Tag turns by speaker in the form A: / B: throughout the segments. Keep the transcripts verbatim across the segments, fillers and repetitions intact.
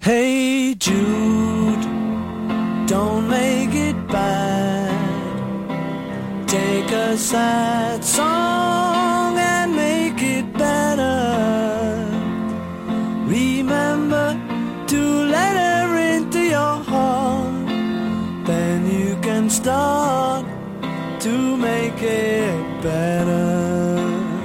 A: Hey Jude, don't make it bad. Take a sad song and make it better. Remember to let her into your heart. Then you can start to make it better.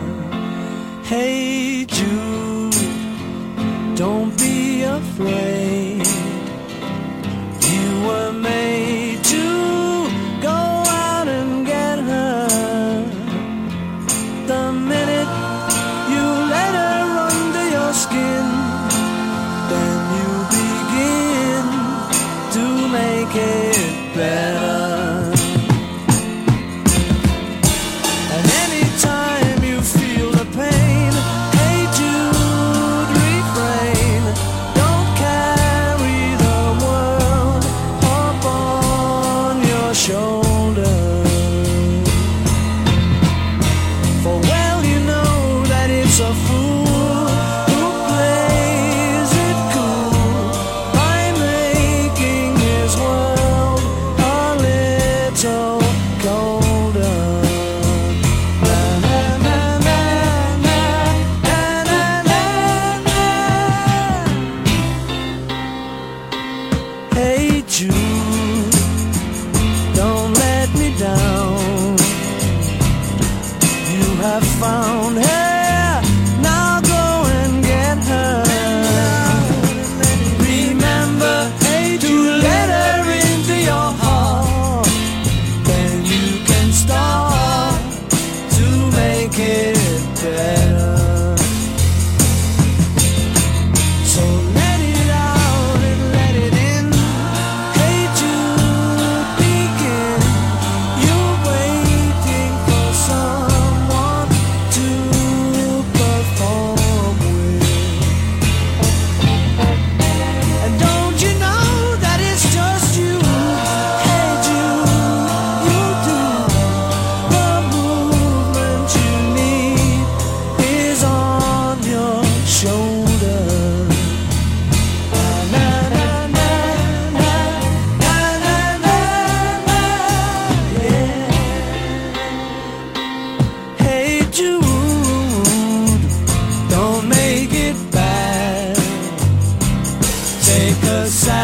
A: Hey Jude, don't be afraid. You were made to go out and get her. The minute you let her under your skin, then you begin to make it better. And anytime you feel the pain, hey Jude, refrain. Don't carry the world up on your shoulder. For well you know that it's a fool who plays it cool by making his world a little colder. Na, na, na, na, na, na, na, na, na. Hey Jude, don't let me down. You have found her, now go and get her. Remember to let her into your heart. Then you can start to make it better. So let it out and let it in. Hey Jude, begin. You're waiting for someone to perform with. And don't you know that it's just you? Hey Jude, you do. The movement you need is on your shoulder. Na, na, na, na, na, na, na, na, yeah. Hey Jude, don't make it bad. Take a sad